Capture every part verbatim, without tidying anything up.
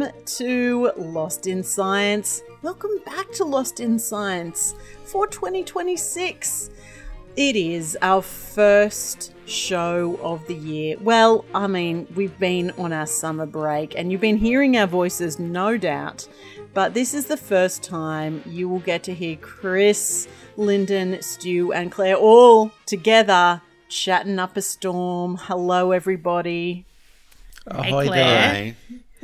welcome to Lost in Science. Welcome back to Lost in Science for twenty twenty-six. It is our first show of the year. Well, I mean, we've been on our summer break and you've been hearing our voices, no doubt, but this is the first time you will get to hear Chris, Lyndon, Stu and Claire all together chatting up a storm. Hello, everybody. Ahoy there.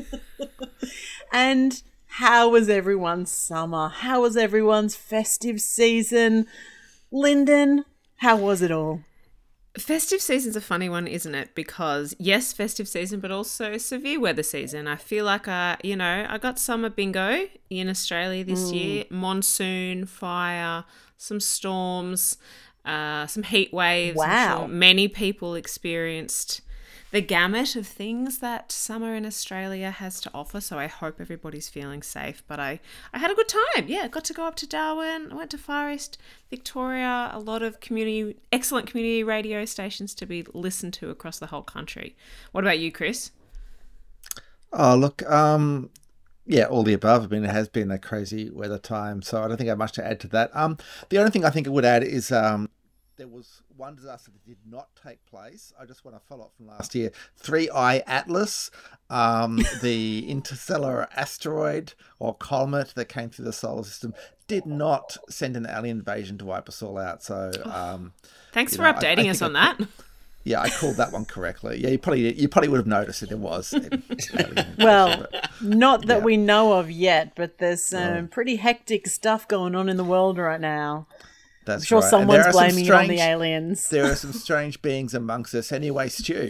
And how was everyone's summer? How was everyone's festive season? Lyndon, how was it all? Festive season's a funny one, isn't it? Because yes, festive season, but also severe weather season. I feel like I, you know, I got summer bingo in Australia this mm. year. Monsoon, fire, some storms, uh, some heat waves. Wow. I'm sure many people experienced the gamut of things that summer in Australia has to offer. So I hope everybody's feeling safe. But I, I had a good time. Yeah, I got to go up to Darwin. I went to Far East Victoria. A lot of community, excellent community radio stations to be listened to across the whole country. What about you, Chris? Oh, look, um, yeah, all the above. I mean, it has been a crazy weather time, so I don't think I have much to add to that. Um, the only thing I think I would add is um, there was one disaster that did not take place. I just want to follow up from last year. three I Atlas, um, the interstellar asteroid or comet that came through the solar system, did not send an alien invasion to wipe us all out. So, um, thanks for know, updating I, I us on I, that. Yeah, I called that one correctly. Yeah, you probably you probably would have noticed it. It was. Well, not that yeah. we know of yet, but there's some yeah. pretty hectic stuff going on in the world right now. That's I'm sure right. someone's blaming strange, it on the aliens. There are some strange beings amongst us. Anyway, Stu.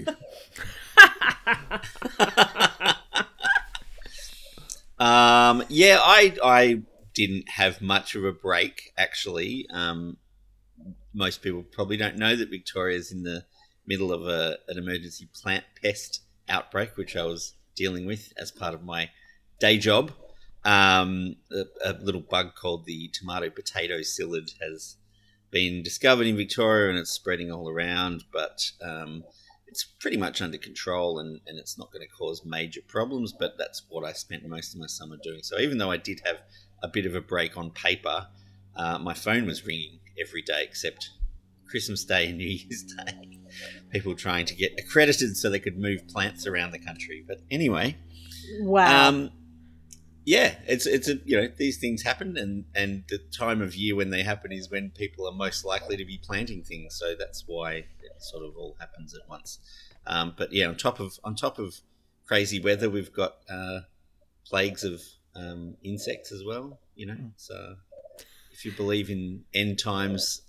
um, yeah, I I didn't have much of a break, actually. Um, most people probably don't know that Victoria's in the middle of a, an emergency plant pest outbreak, which I was dealing with as part of my day job. Um, a, a little bug called the tomato potato psyllid has been discovered in Victoria and it's spreading all around, but um, it's pretty much under control and, and it's not going to cause major problems, but that's what I spent most of my summer doing. So even though I did have a bit of a break on paper, uh, my phone was ringing every day except Christmas Day and New Year's Day. People trying to get accredited so they could move plants around the country. But anyway. Wow. Um, Yeah, it's it's a you know these things happen, and, and the time of year when they happen is when people are most likely to be planting things. So that's why it sort of all happens at once. Um, but yeah, on top of on top of crazy weather, we've got uh, plagues of um, insects as well. You know, so if you believe in end times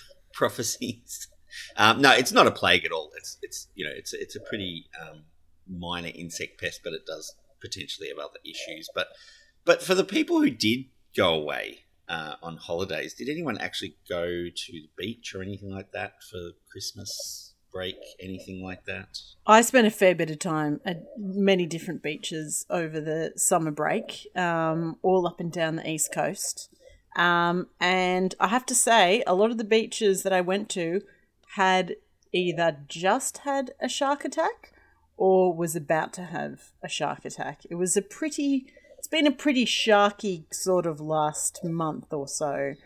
prophecies, um, no, it's not a plague at all. It's it's you know it's it's a pretty um, minor insect pest, but it does potentially have other issues. But but for the people who did go away uh, on holidays, did anyone actually go to the beach or anything like that for Christmas break, anything like that? I spent a fair bit of time at many different beaches over the summer break, um, all up and down the East Coast. Um, and I have to say, a lot of the beaches that I went to had either just had a shark attack or was about to have a shark attack. It was a pretty, it's been a pretty sharky sort of last month or so.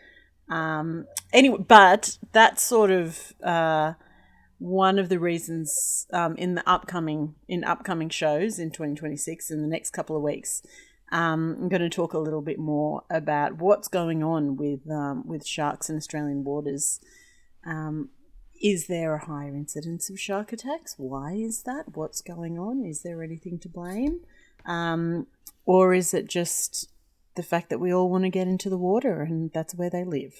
Um, anyway, but that's sort of uh, one of the reasons um, in the upcoming, in upcoming shows in twenty twenty-six, in the next couple of weeks, um, I'm going to talk a little bit more about what's going on with um, with sharks in Australian waters. Um, Is there a higher incidence of shark attacks? Why is that? What's going on? Is there anything to blame? Um, or is it just the fact that we all want to get into the water and that's where they live?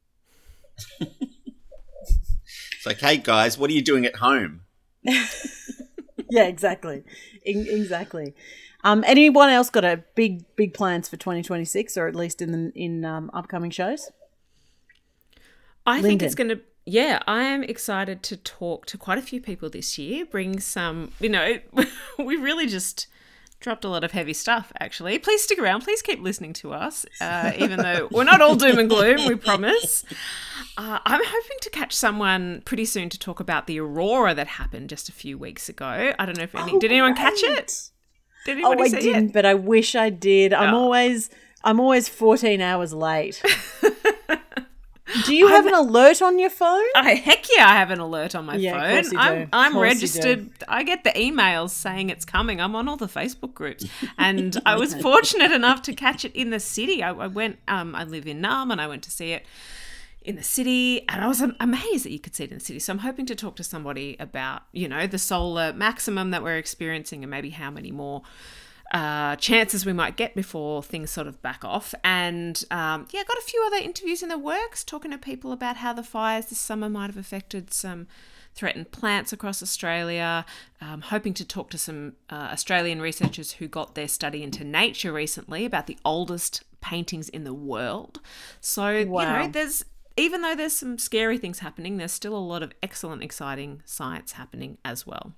It's like, hey guys, what are you doing at home? Yeah, exactly. Exactly. Um, anyone else got a big, big plans for twenty twenty-six, or at least in the in um, upcoming shows? I Lyndon. think it's going to. Yeah, I am excited to talk to quite a few people this year, bring some, you know, we really just dropped a lot of heavy stuff, actually. Please stick around. Please keep listening to us, uh, even though we're not all doom and gloom, we promise. Uh, I'm hoping to catch someone pretty soon to talk about the aurora that happened just a few weeks ago. I don't know if any, oh, did anyone right. catch it? Did Oh, anybody I see didn't, it? but I wish I did. I'm Oh. always, I'm always fourteen hours late. Do you have an alert on your phone? Oh, heck yeah, I have an alert on my Yeah, of phone. course you do. I'm, Of I'm course you registered. I get the emails saying it's coming. I'm on all the Facebook groups. And I was fortunate enough to catch it in the city. I, I went, um, I live in Naarm, and I went to see it in the city, and I was amazed that you could see it in the city. So I'm hoping to talk to somebody about, you know, the solar maximum that we're experiencing and maybe how many more uh, chances we might get before things sort of back off. And um, yeah, got a few other interviews in the works, talking to people about how the fires this summer might have affected some threatened plants across Australia. Um, hoping to talk to some uh, Australian researchers who got their study into Nature recently about the oldest paintings in the world. So, Wow. you know, there's, even though there's some scary things happening, there's still a lot of excellent, exciting science happening as well.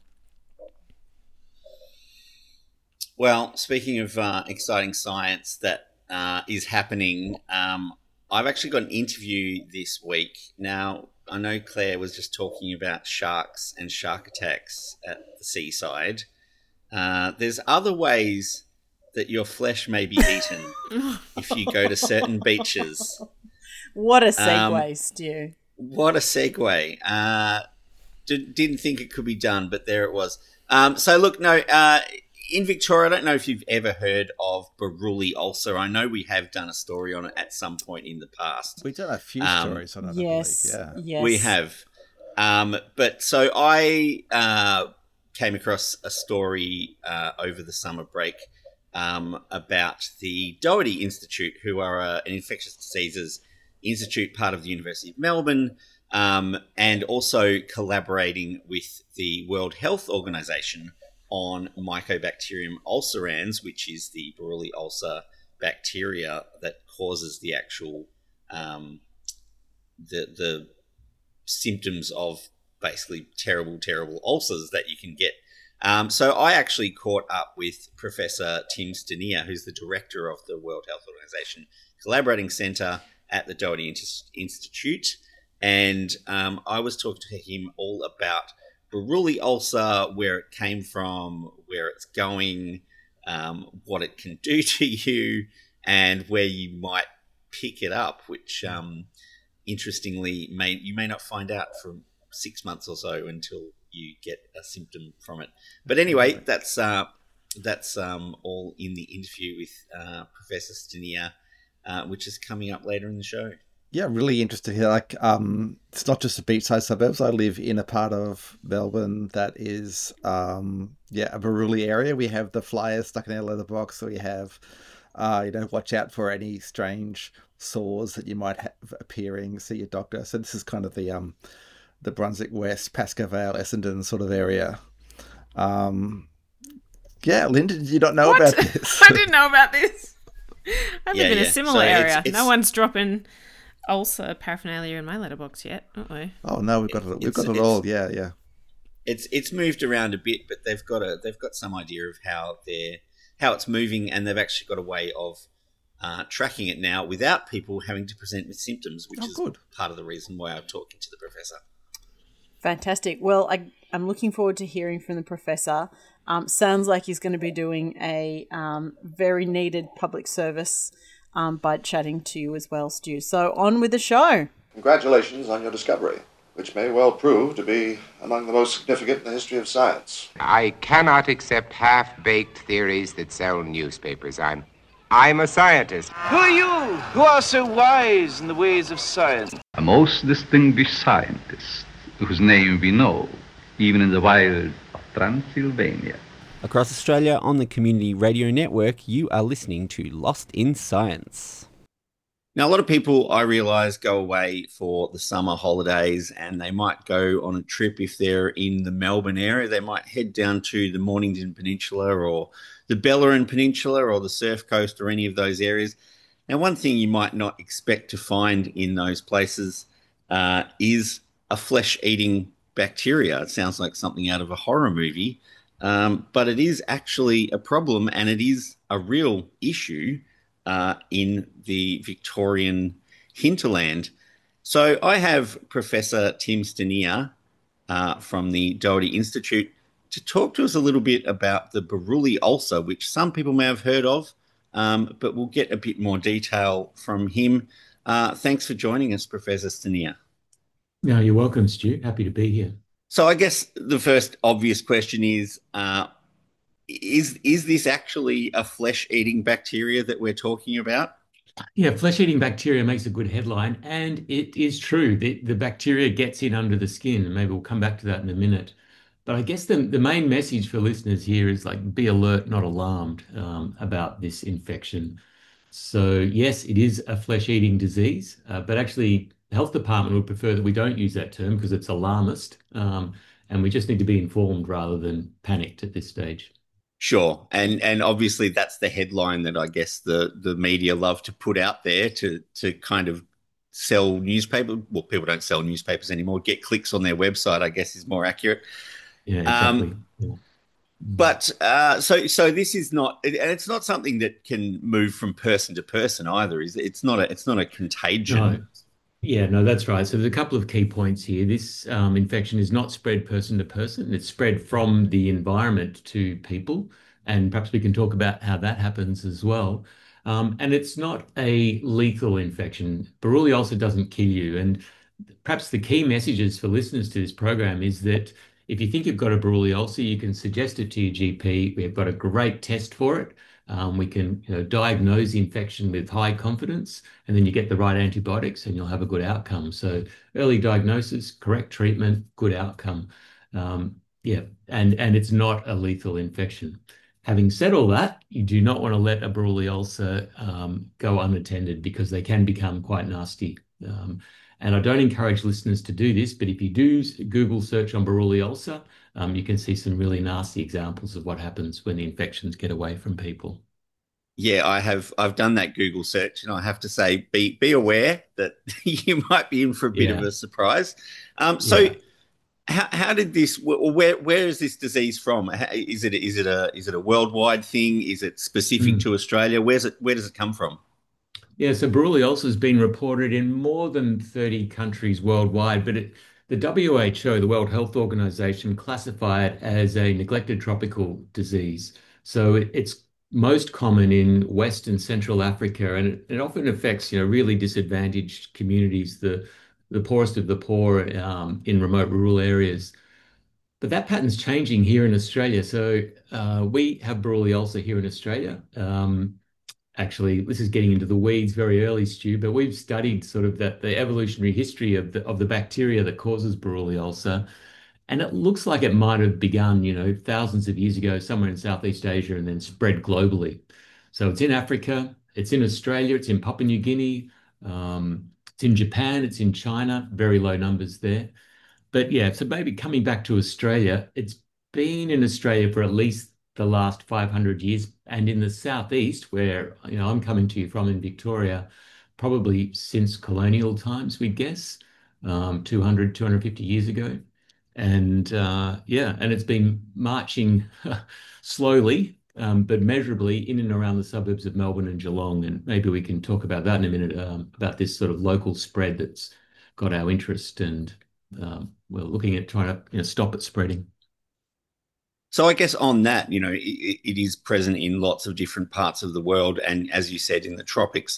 Well, speaking of uh, exciting science that uh, is happening, um, I've actually got an interview this week. Now, I know Claire was just talking about sharks and shark attacks at the seaside. Uh, there's other ways that your flesh may be eaten if you go to certain beaches. What a segue, Um, Stu. What a segue. Uh, did, didn't think it could be done, but there it was. Um, so, look, no, uh, in Victoria, I don't know if you've ever heard of Buruli ulcer. I know we have done a story on it at some point in the past. We've done a few Um, stories on it, Yes, I believe. Yeah. yes. We have. Um, but so I uh, came across a story uh, over the summer break um, about the Doherty Institute, who are uh, an infectious diseases institute, part of the University of Melbourne, um, and also collaborating with the World Health Organization on Mycobacterium ulcerans, which is the Buruli ulcer bacteria that causes the actual um, the the symptoms of basically terrible, terrible ulcers that you can get. Um, so I actually caught up with Professor Tim Stenier, who's the director of the World Health Organization Collaborating Centre at the Doherty Institute, and um, I was talking to him all about Buruli ulcer, where it came from, where it's going, um, what it can do to you, and where you might pick it up, which um, interestingly may you may not find out for six months or so until you get a symptom from it. But anyway, that's uh, that's um, all in the interview with uh, Professor Stenier, uh, which is coming up later in the show. Yeah, really interested here. Like, um, it's not just the beachside suburbs. I live in a part of Melbourne that is, um, yeah, a Buruli area. We have the flyers stuck in our letterbox. So we have, uh, you know, watch out for any strange sores that you might have appearing. See your doctor. So this is kind of the um, the Brunswick West, Pascoe Vale, Essendon sort of area. Um, yeah, Linda, did you not know What? about this? I didn't know about this. I live Yeah, in a yeah. similar So it's- area. it's- No one's dropping ulcer paraphernalia in my letterbox yet. Uh-oh. Oh no, we've got it. We've It's- got it it's- all. Yeah, yeah. It's it's moved around a bit, but they've got a they've got some idea of how they're how it's moving, and they've actually got a way of uh, tracking it now without people having to present with symptoms, which Oh, is good. part of the reason why I'm talking to the professor. Fantastic. Well, I, I'm looking forward to hearing from the professor. Um, sounds like he's going to be doing a um, very needed public service um, by chatting to you as well, Stu. So on with the show. Congratulations on your discovery, which may well prove to be among the most significant in the history of science. I cannot accept half-baked theories that sell newspapers. I'm, I'm a scientist. Who are you, who are so wise in the ways of science? A most distinguished scientist, whose name we know, even in the wilds of Transylvania. Across Australia on the Community Radio Network, you are listening to Lost in Science. Now, a lot of people, I realise, go away for the summer holidays, and they might go on a trip if they're in the Melbourne area. They might head down to the Mornington Peninsula or the Bellarine Peninsula or the Surf Coast or any of those areas. Now, one thing you might not expect to find in those places uh, is a flesh-eating bacteria. It sounds like something out of a horror movie, um, but it is actually a problem, and it is a real issue Uh, in the Victorian hinterland. So I have Professor Tim Stenier uh, from the Doherty Institute to talk to us a little bit about the Buruli ulcer, which some people may have heard of, um, but we'll get a bit more detail from him. Uh, thanks for joining us, Professor Stanier. No, you're welcome, Stu. Happy to be here. So I guess the first obvious question is, uh, is, is this actually a flesh-eating bacteria that we're talking about? Yeah, flesh-eating bacteria makes a good headline, and it is true. The, the bacteria gets in under the skin, and maybe we'll come back to that in a minute. But I guess the, the main message for listeners here is like, be alert, not alarmed um, about this infection. So yes, it is a flesh-eating disease, uh, but actually the health department would prefer that we don't use that term because it's alarmist, um, and we just need to be informed rather than panicked at this stage. Sure. And and obviously that's the headline that I guess the, the media love to put out there to to kind of sell newspaper. Well, people don't sell newspapers anymore. Get clicks on their website, I guess, is more accurate. Yeah, exactly. Um, yeah. But uh, so so this is not, and it's not something that can move from person to person either. Is it? It's not a it's not a contagion. No. Yeah, no, that's right. So there's a couple of key points here. This um, infection is not spread person to person. It's spread from the environment to people. And perhaps we can talk about how that happens as well. Um, and it's not a lethal infection. Buruli ulcer doesn't kill you. And perhaps the key messages for listeners to this program is that if you think you've got a Buruli ulcer, you can suggest it to your G P. We've got a great test for it. Um, we can you know, diagnose the infection with high confidence, and then you get the right antibiotics and you'll have a good outcome. So early diagnosis, correct treatment, good outcome. Um, yeah, and, and it's not a lethal infection. Having said all that, you do not want to let a Buruli ulcer um, go unattended because they can become quite nasty. Um, and I don't encourage listeners to do this, but if you do Google search on Buruli ulcer, Um, you can see some really nasty examples of what happens when the infections get away from people. Yeah, I have. I've done that Google search, and I have to say, be be aware that you might be in for a bit Yeah. of a surprise. Um, so, Yeah. how how did this? wh- Where where is this disease from? How- Is it is it a is it a worldwide thing? Is it specific Mm. to Australia? Where's it? Where does it come from? Yeah, so Buruli ulcer has been reported in more than thirty countries worldwide, but it, the W H O, the World Health Organization, classify it as a neglected tropical disease. So it, it's most common in West and Central Africa, and it, it often affects, you know, really disadvantaged communities, the the poorest of the poor um, in remote rural areas. But that pattern's changing here in Australia. So uh, we have Buruli ulcer here in Australia. Um, actually, this is getting into the weeds very early, Stu, but we've studied sort of that the evolutionary history of the of the bacteria that causes Buruli ulcer. And it looks like it might have begun, you know, thousands of years ago, somewhere in Southeast Asia and then spread globally. So it's in Africa, it's in Australia, it's in Papua New Guinea, um, it's in Japan, it's in China, very low numbers there. But yeah, so maybe coming back to Australia, it's been in Australia for at least the last five hundred years. And in the southeast, where you know I'm coming to you from in Victoria, probably since colonial times, we'd guess, um, two hundred, two hundred fifty years ago. And uh, yeah, and it's been marching slowly, um, but measurably in and around the suburbs of Melbourne and Geelong. And maybe we can talk about that in a minute, um, about this sort of local spread that's got our interest, and um, we're looking at trying to you know, stop it spreading. So I guess on that, you know, it, it is present in lots of different parts of the world, and as you said, in the tropics.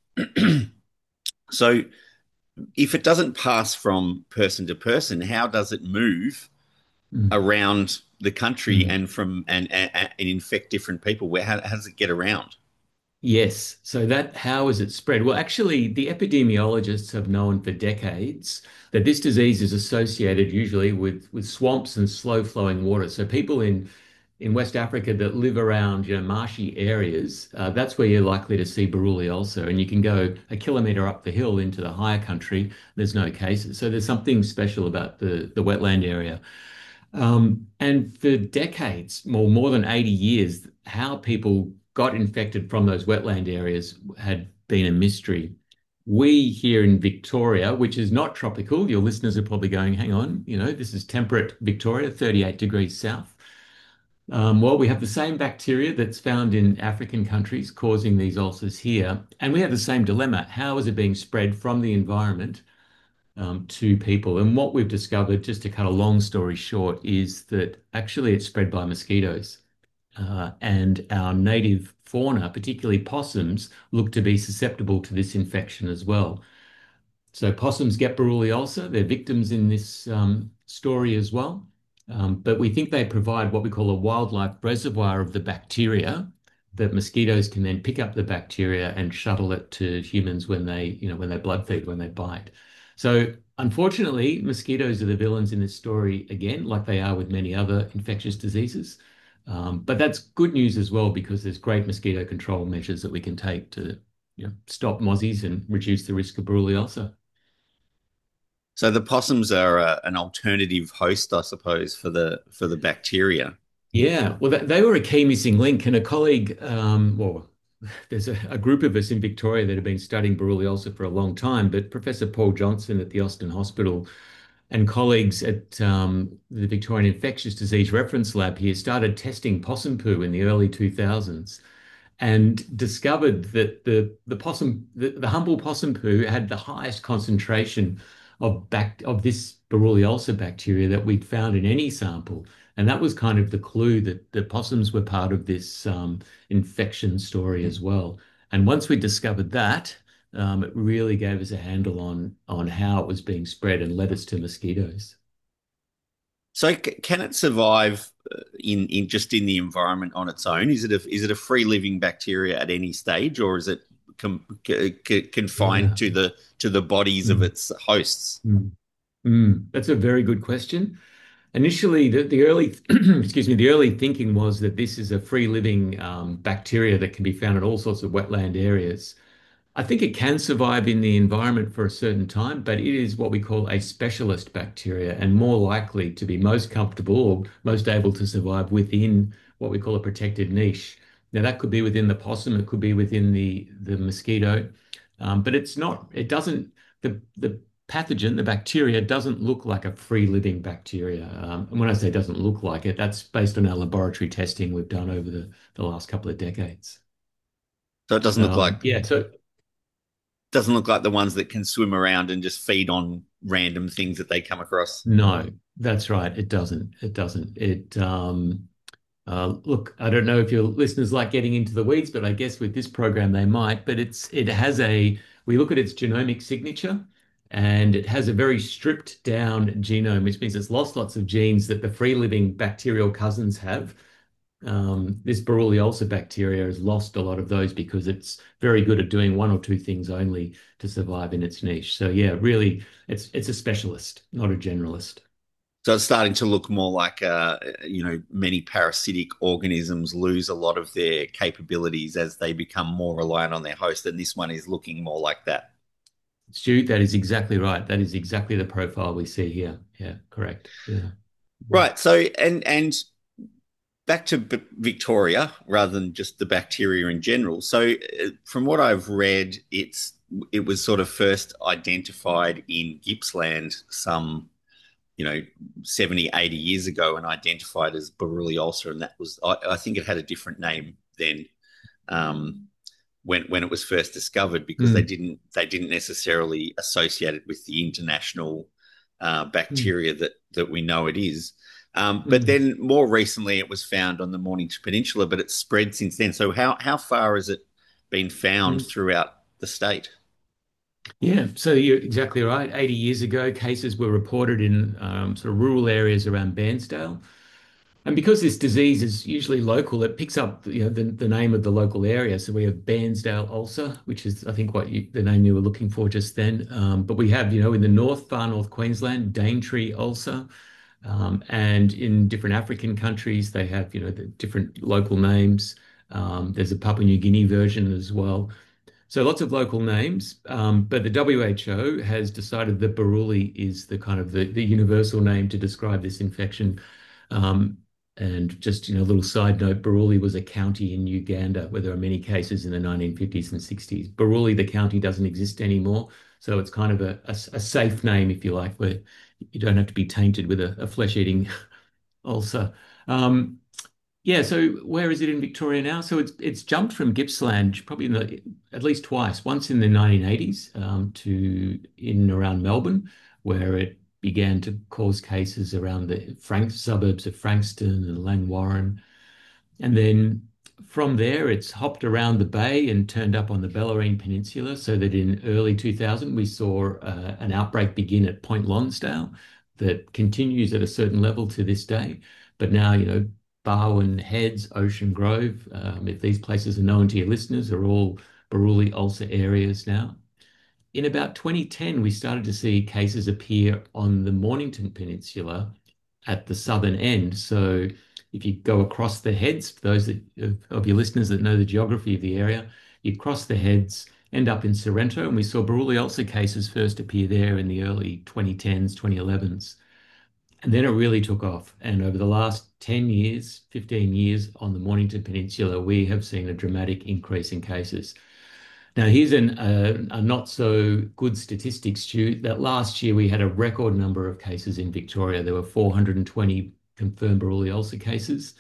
So if it doesn't pass from person to person, how does it move Mm. around the country Mm. and from and, and and infect different people? Where how, how does it get around? Yes. So that, how is it spread? Well, actually, the epidemiologists have known for decades that this disease is associated usually with, with swamps and slow flowing water. So people in, in West Africa that live around, you know, marshy areas, uh, that's where you're likely to see Buruli ulcer. And you can go a kilometre up the hill into the higher country, there's no cases. So there's something special about the, the wetland area. Um, and for decades, more, more than eighty years, how people got infected from those wetland areas had been a mystery. We here in Victoria, which is not tropical, your listeners are probably going, hang on, you know, this is temperate Victoria, thirty-eight degrees south. Um, well, we have the same bacteria that's found in African countries causing these ulcers here. And we have the same dilemma. How is it being spread from the environment um, to people. And what we've discovered, just to cut a long story short, is that actually it's spread by mosquitoes. Uh, and our native fauna, particularly possums, look to be susceptible to this infection as well. So possums get Borrelia. They're victims in this um, story as well. Um, but we think they provide what we call a wildlife reservoir of the bacteria that mosquitoes can then pick up the bacteria and shuttle it to humans when they, you know, when they blood feed, when they bite. So unfortunately, mosquitoes are the villains in this story again, like they are with many other infectious diseases. Um, but that's good news as well, because there's great mosquito control measures that we can take to, you know, stop mozzies and reduce the risk of Borrelia. So the possums are uh, an alternative host, I suppose, for the for the bacteria. Yeah, well, they were a key missing link, and a colleague, um, well, there's a, a group of us in Victoria that have been studying Borrelia for a long time, but Professor Paul Johnson at the Austin Hospital and colleagues at um, the Victorian Infectious Disease Reference Lab here started testing possum poo in the early two thousands and discovered that the the possum the, the humble possum poo had the highest concentration of back of this Borrelia bacteria that we'd found in any sample. And that was kind of the clue that the possums were part of this um, infection story as well. And once we discovered that, um, it really gave us a handle on on how it was being spread and led us to mosquitoes. So c- can it survive uh, in in just in the environment on its own? Is it a is it a free living bacteria at any stage, or is it com- c- c- confined Yeah. to the to the bodies of its hosts? Mm. Mm. That's a very good question. Initially, the, the early, excuse me, the early thinking was that this is a free living um, bacteria that can be found in all sorts of wetland areas. I think it can survive in the environment for a certain time, but it is what we call a specialist bacteria and more likely to be most comfortable or most able to survive within what we call a protected niche. Now, that could be within the possum, it could be within the, the mosquito, um, but it's not, it doesn't, the, the pathogen, the bacteria, doesn't look like a free living bacteria. Um, and when I say doesn't look like it, that's based on our laboratory testing we've done over the, the last couple of decades. So it doesn't look Um, like yeah, so doesn't look like the ones that can swim around and just feed on random things that they come across. no, that's right. It doesn't. It doesn't. It um uh look, I don't know if your listeners like getting into the weeds, but I guess with this program they might, but it's it has a we look at its genomic signature and it has a very stripped down genome, which means it's lost lots of genes that the free living bacterial cousins have. Um, this Borrelia bacteria has lost a lot of those because it's very good at doing one or two things only to survive in its niche. So yeah, really, it's it's a specialist, not a generalist. So it's starting to look more like, uh, you know, many parasitic organisms lose a lot of their capabilities as they become more reliant on their host, and this one is looking more like that. Stu, that is exactly right. That is exactly the profile we see here. Yeah, correct. Yeah. Right. So, and and back to B- Victoria rather than just the bacteria in general. So, uh, from what I've read, it's it was sort of first identified in Gippsland some, you know, seventy, eighty years ago and identified as Borrelia ulcer. And that was, I, I think it had a different name then um, when when it was first discovered, because Mm. they didn't they didn't necessarily associate it with the international uh, bacteria that that we know it is. Um, but Mm. then more recently it was found on the Mornington Peninsula, but it's spread since then. So how, how far has it been found Mm. throughout the state? Yeah, so you're exactly right. eighty years ago, cases were reported in um, sort of rural areas around Bairnsdale. And because this disease is usually local, it picks up, you know, the, the name of the local area. So we have Bairnsdale ulcer, which is, I think, what you, the name you were looking for just then. Um, but we have, you know, in the north, far north Queensland, Daintree ulcer. Um, and in different African countries, they have, you know, the different local names. Um, there's a Papua New Guinea version as well. So lots of local names, um, but the W H O has decided that Buruli is the kind of the, the universal name to describe this infection. Um, and just, you know, a little side note, Buruli was a county in Uganda where there are many cases in the nineteen fifties and sixties. Buruli, the county, doesn't exist anymore. So it's kind of a, a, a safe name, if you like, where you don't have to be tainted with a, a flesh-eating ulcer. Um, Yeah, so where is it in Victoria now? So it's it's jumped from Gippsland probably in the, at least twice. Once in the nineteen eighties um, to in and around Melbourne, where it began to cause cases around the Frank suburbs of Frankston and Langwarrin. And then from there, it's hopped around the bay and turned up on the Bellarine Peninsula, so that in early two thousand, we saw uh, an outbreak begin at Point Lonsdale that continues at a certain level to this day. But now, you know, Barwon Heads, Ocean Grove, um, if these places are known to your listeners, are all Buruli ulcer areas now. In about twenty ten, we started to see cases appear on the Mornington Peninsula at the southern end. So if you go across the heads, for those that, of, of your listeners that know the geography of the area, you cross the heads, end up in Sorrento, and we saw Buruli ulcer cases first appear there in the early twenty tens, twenty elevens. And then it really took off. And over the last ten years, fifteen years on the Mornington Peninsula, we have seen a dramatic increase in cases. Now, here's an, uh, a not so good statistic, Stu, that last year we had a record number of cases in Victoria. There were four hundred twenty confirmed Buruli ulcer cases.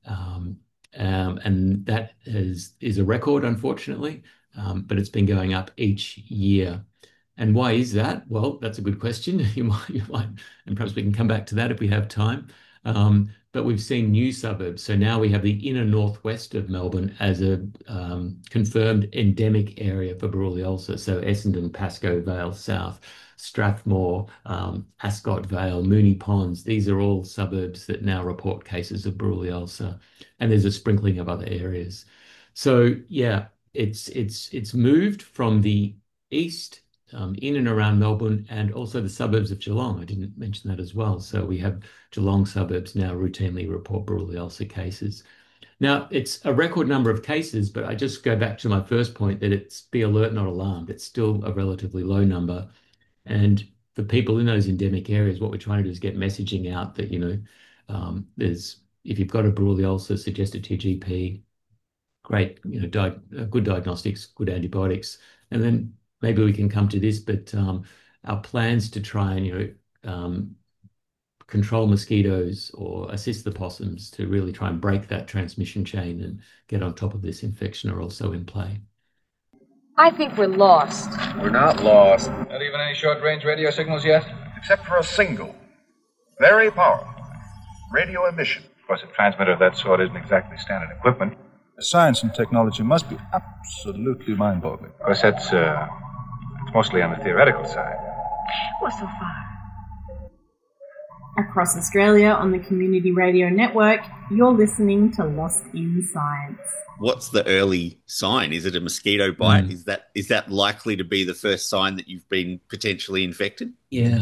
Um, um, and that is, is a record, unfortunately, um, but it's been going up each year. And why is that? Well, that's a good question. You might, you might, and perhaps we can come back to that if we have time. Um, but we've seen new suburbs. So now we have the inner northwest of Melbourne as a um, confirmed endemic area for Buruli ulcer. So Essendon, Pascoe Vale South, Strathmore, um, Ascot Vale, Moonee Ponds. These are all suburbs that now report cases of Buruli ulcer. And there's a sprinkling of other areas. So yeah, it's it's it's moved from the east Um, in and around Melbourne, and also the suburbs of Geelong. I didn't mention that as well. So we have Geelong suburbs now routinely report Buruli ulcer cases. Now, it's a record number of cases, but I just go back to my first point that it's be alert, not alarmed. It's still a relatively low number. And for people in those endemic areas, what we're trying to do is get messaging out that, you know, um, there's, if you've got a Buruli ulcer, suggest it to your G P. Great, you know, di good diagnostics, good antibiotics. And then maybe we can come to this, but um, our plans to try and, you know, um, control mosquitoes or assist the possums to really try and break that transmission chain and get on top of this infection are also in play. I think we're lost. We're not lost. Not even any short-range radio signals yet? Except for a single, very powerful radio emission. Of course, a transmitter of that sort isn't exactly standard equipment. The science and technology must be absolutely mind-boggling. Of course, that's uh, it's mostly on the theoretical side. Well, so far. Across Australia on the Community Radio Network, you're listening to Lost in Science. What's the early sign? Is it a mosquito bite? Mm. Is that is that likely to be the first sign that you've been potentially infected? Yeah.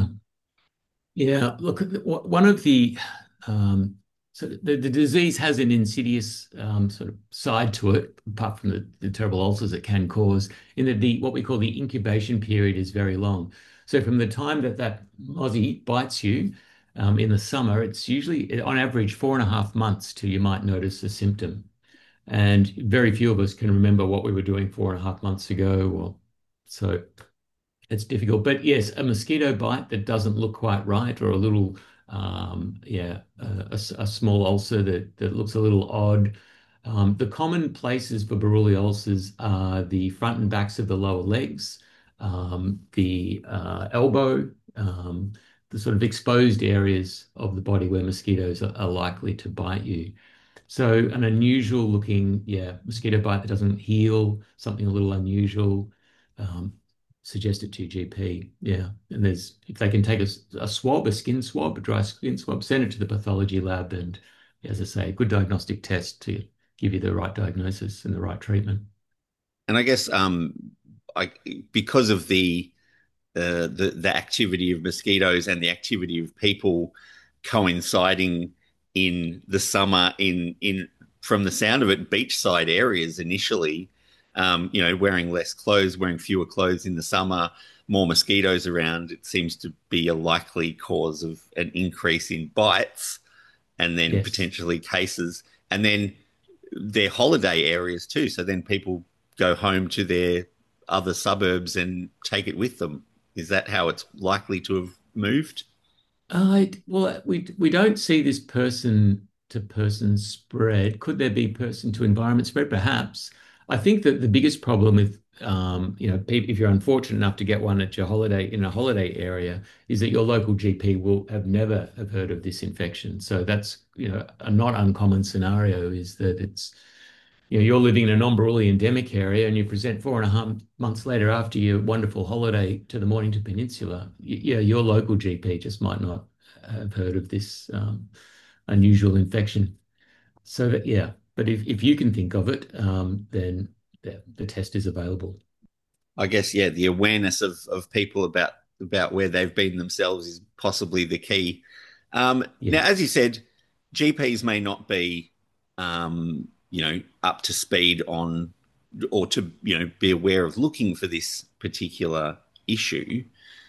Yeah. Look, one of the um, so the, the disease has an insidious um, sort of side to it, apart from the, the terrible ulcers it can cause, in that the what we call the incubation period is very long. So from the time that that mozzie bites you um, in the summer, it's usually on average four and a half months till you might notice a symptom. And very few of us can remember what we were doing four and a half months ago. Or so it's difficult. But yes, a mosquito bite that doesn't look quite right, or a little, um, yeah, a, a, a small ulcer that, that looks a little odd. Um, the common places for Buruli ulcers are the front and backs of the lower legs, um, the uh, elbow, um, the sort of exposed areas of the body where mosquitoes are, are likely to bite you. So an unusual looking, yeah, mosquito bite that doesn't heal, something a little unusual, um, suggest it to your G P. Yeah. And there's, if they can take a, a swab, a skin swab, a dry skin swab, send it to the pathology lab. And as I say, a good diagnostic test to give you the right diagnosis and the right treatment. And I guess um, I, because of the, uh, the, the activity of mosquitoes and the activity of people coinciding in the summer in in from the sound of it, beachside areas initially, um, you know, wearing less clothes, wearing fewer clothes in the summer, more mosquitoes around, it seems to be a likely cause of an increase in bites and then yes. potentially cases. And then their holiday areas too. So then people go home to their other suburbs and take it with them. Is that how it's likely to have moved? Uh, well, we we don't see this person to person spread. Could there be person to environment spread? Perhaps. I think that the biggest problem with, um, you know, if you're unfortunate enough to get one at your holiday in a holiday area, is that your local G P will have never have heard of this infection. So that's, you know, a not uncommon scenario is that it's, you know, you're living in a non-Buruli endemic area and you present four and a half months later after your wonderful holiday to the Mornington Peninsula. Yeah, your local G P just might not have heard of this um, unusual infection. So that, yeah, but if, if you can think of it, um, then the, the test is available. I guess, yeah, the awareness of, of people about, about where they've been themselves is possibly the key. Um, Yeah. Now, as you said, G Ps may not be, um, you know, up to speed on or to, you know, be aware of looking for this particular issue.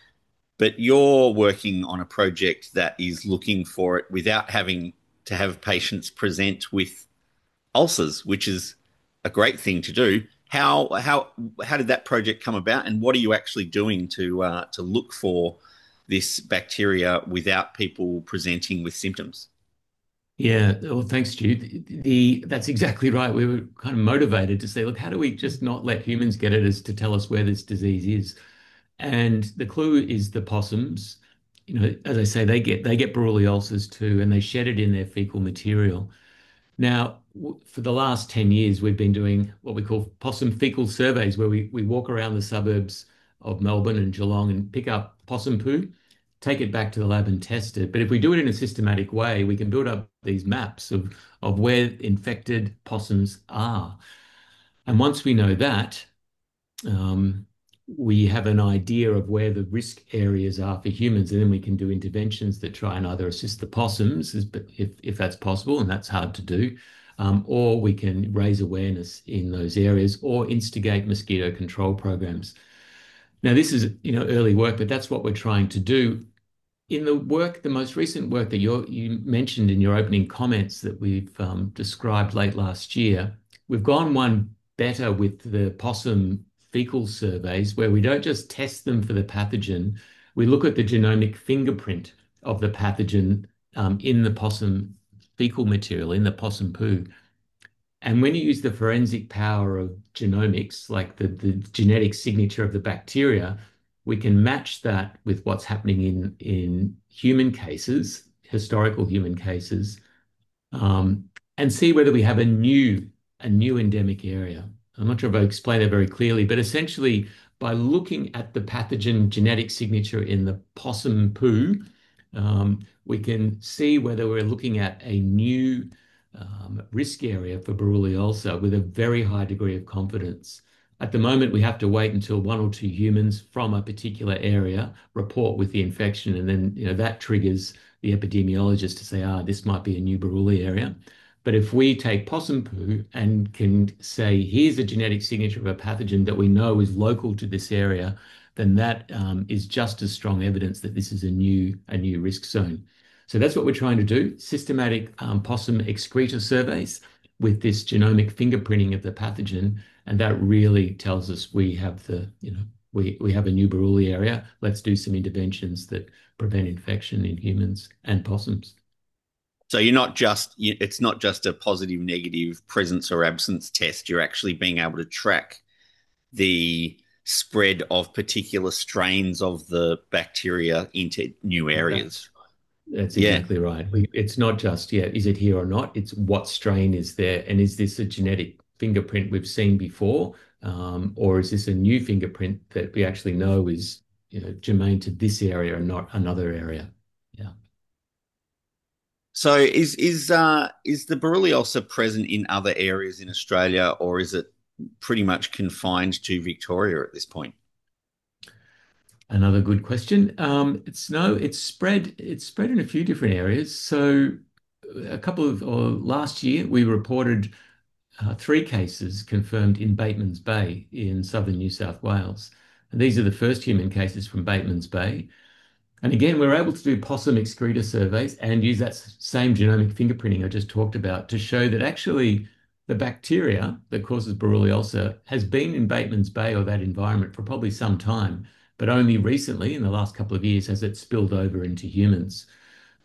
But you're working on a project that is looking for it without having to have patients present with ulcers, which is a great thing to do. How how how did that project come about, and what are you actually doing to uh, to look for this bacteria without people presenting with symptoms? Yeah, well, thanks, Stu. The, the that's exactly right. We were kind of motivated to say, look, how do we just not let humans get it as to tell us where this disease is? And the clue is the possums. You know, as I say, they get they get Buruli ulcers too, and they shed it in their fecal material. Now, w- for the last ten years, we've been doing what we call possum fecal surveys, where we, we walk around the suburbs of Melbourne and Geelong and pick up possum poo, take it back to the lab and test it. But if we do it in a systematic way, we can build up these maps of, of where infected possums are. And once we know that, um, we have an idea of where the risk areas are for humans, and then we can do interventions that try and either assist the possums, as- if, if that's possible, and that's hard to do, um, or we can raise awareness in those areas or instigate mosquito control programs. Now, this is, you know, early work, but that's what we're trying to do. In the work, the most recent work that you you mentioned in your opening comments that we've um, described late last year, we've gone one better with the possum fecal surveys, where we don't just test them for the pathogen, we look at the genomic fingerprint of the pathogen um, in the possum fecal material, in the possum poo. And when you use the forensic power of genomics, like the, the genetic signature of the bacteria, we can match that with what's happening in, in human cases, historical human cases, um, and see whether we have a new, a new endemic area. I'm not sure if I explained that very clearly, but essentially by looking at the pathogen genetic signature in the possum poo, um, we can see whether we're looking at a new um, risk area for Buruli ulcer with a very high degree of confidence. At the moment, we have to wait until one or two humans from a particular area report with the infection, and then, you know, that triggers the epidemiologist to say, ah, this might be a new Buruli area. But if we take possum poo and can say, here's a genetic signature of a pathogen that we know is local to this area, then that um, is just as strong evidence that this is a new, a new risk zone. So that's what we're trying to do, systematic um, possum excreta surveys with this genomic fingerprinting of the pathogen. And that really tells us we have the, you know, we, we have a new Buruli area. Let's do some interventions that prevent infection in humans and possums. So you're not just, it's not just a positive, negative presence or absence test. You're actually being able to track the spread of particular strains of the bacteria into new areas. That's Yeah. exactly right. We, it's not just, yeah, is it here or not? It's what strain is there? And is this a genetic fingerprint we've seen before? Um, or is this a new fingerprint that we actually know is, you know, germane to this area and not another area? Yeah. So is is uh, is the Buruli ulcer present in other areas in Australia, or is it pretty much confined to Victoria at this point? Another good question. Um, it's no, it's spread. It's spread in a few different areas. So, a couple of or last year we reported uh, three cases confirmed in Bateman's Bay in southern New South Wales. And these are the first human cases from Bateman's Bay. And again, we're able to do possum excreta surveys and use that same genomic fingerprinting I just talked about to show that actually the bacteria that causes Buruli ulcer has been in Bateman's Bay or that environment for probably some time, but only recently, in the last couple of years, has it spilled over into humans.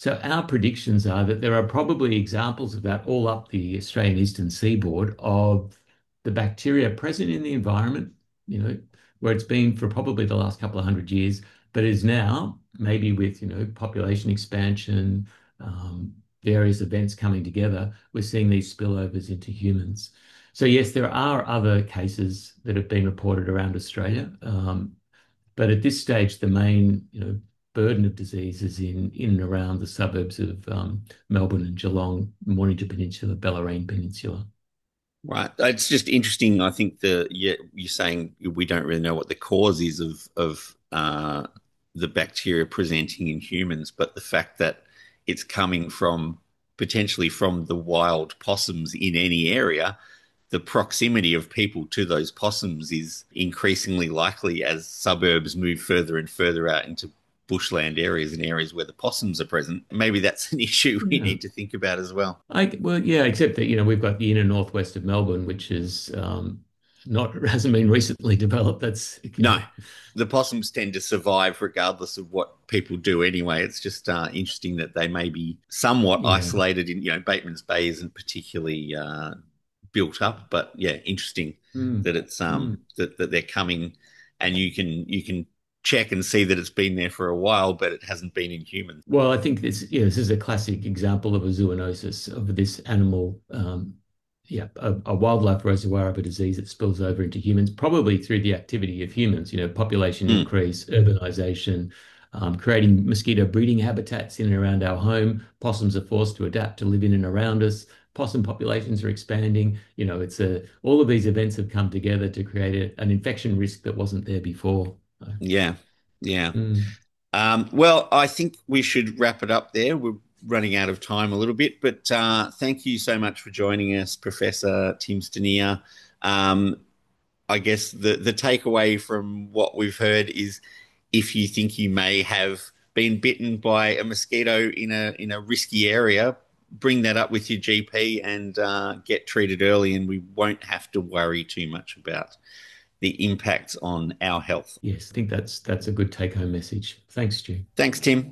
So our predictions are that there are probably examples of that all up the Australian eastern seaboard of the bacteria present in the environment, you know, where it's been for probably the last couple of hundred years, but is now maybe with, you know, population expansion, um, various events coming together, we're seeing these spillovers into humans. So yes, there are other cases that have been reported around Australia, um, but at this stage, the main, you know, burden of disease is in in and around the suburbs of um, Melbourne and Geelong, Mornington Peninsula, Bellarine Peninsula. Right. It's just interesting. I think the yeah, you're saying we don't really know what the cause is of of uh, the bacteria presenting in humans, but the fact that it's coming from potentially from the wild possums in any area, the proximity of people to those possums is increasingly likely as suburbs move further and further out into bushland areas and areas where the possums are present. Maybe that's an issue we Yeah. need to think about as well. I, well, yeah, except that, you know, we've got the inner northwest of Melbourne, which is um, not hasn't been recently developed. That's No, the possums tend to survive regardless of what people do anyway. It's just uh, interesting that they may be somewhat Yeah. isolated in, you know, Bateman's Bay isn't particularly uh, built up, but yeah, interesting Mm. that it's um that, that they're coming and you can you can check and see that it's been there for a while, but it hasn't been in humans. Well, I think this, yeah, this is a classic example of a zoonosis of this animal, um, yeah, a, a wildlife reservoir of a disease that spills over into humans, probably through the activity of humans, you know, population Mm. increase, urbanization, um, creating mosquito breeding habitats in and around our home. Possums are forced to adapt to live in and around us. Possum populations are expanding. You know, it's a, all of these events have come together to create a, an infection risk that wasn't there before. Yeah, yeah. Mm. Um, well, I think we should wrap it up there. We're running out of time a little bit, but uh, thank you so much for joining us, Professor Tim Stanier. Um, I guess the, the takeaway from what we've heard is if you think you may have been bitten by a mosquito in a in a risky area, bring that up with your G P and uh, get treated early, and we won't have to worry too much about the impacts on our health. Yes, I think that's that's a good take-home message. Thanks, Stu. Thanks, Tim.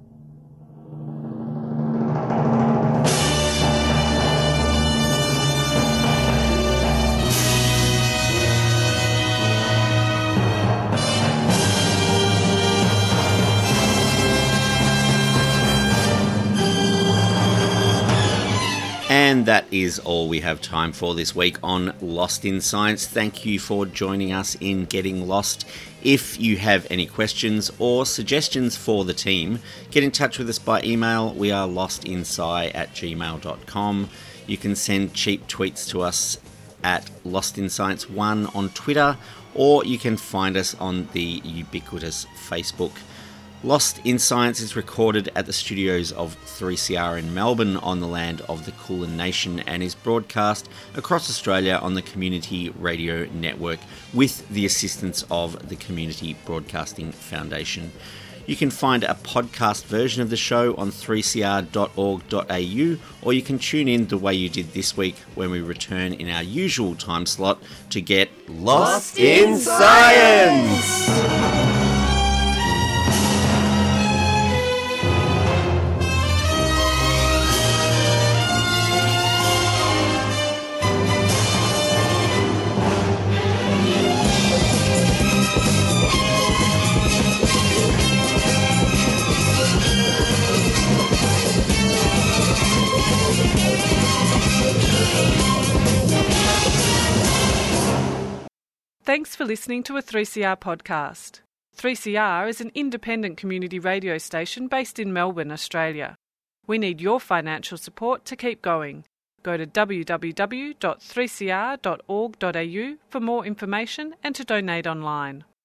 And that is all we have time for this week on Lost in Science. Thank you for joining us in Getting Lost. If you have any questions or suggestions for the team, get in touch with us by email. We are lostinsci at gmail dot com. You can send cheap tweets to us at Lost in Science one on Twitter, or you can find us on the ubiquitous Facebook. Lost in Science is recorded at the studios of three C R in Melbourne on the land of the Kulin Nation and is broadcast across Australia on the Community Radio Network with the assistance of the Community Broadcasting Foundation. You can find a podcast version of the show on three c r dot org dot a u, or you can tune in the way you did this week when we return in our usual time slot to get Lost in Science! Thanks for listening to a three C R podcast. three C R is an independent community radio station based in Melbourne, Australia. We need your financial support to keep going. Go to w w w dot three c r dot org dot a u for more information and to donate online.